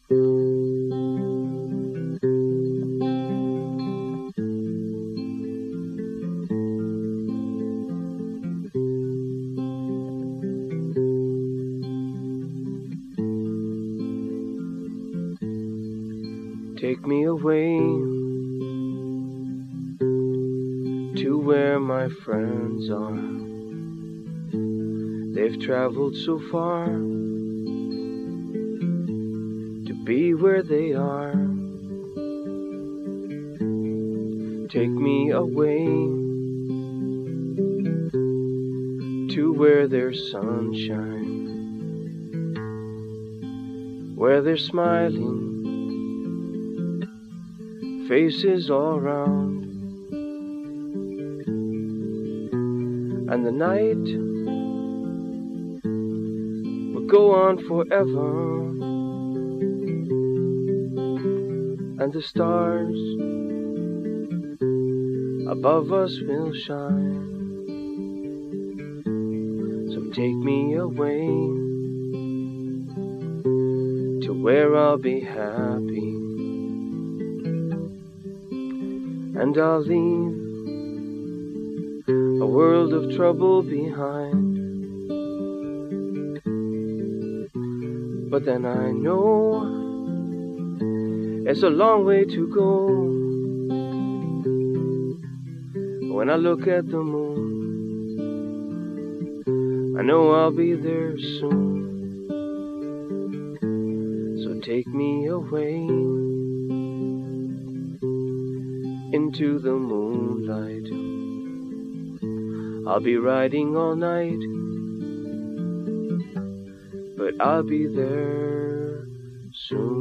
Take me away to where my friends are. They've traveled so far to be where they are. Take me away to where there's sunshine, where they're smiling faces all round, and the night will go on forever, and the stars above us will shine. So take me away to where I'll be happy, and I'll leave a world of trouble behind. But then I know it's a long way to go. When I look at the moon, I know I'll be there soon. So take me away into the moonlight. I'll be riding all night, but I'll be there soon.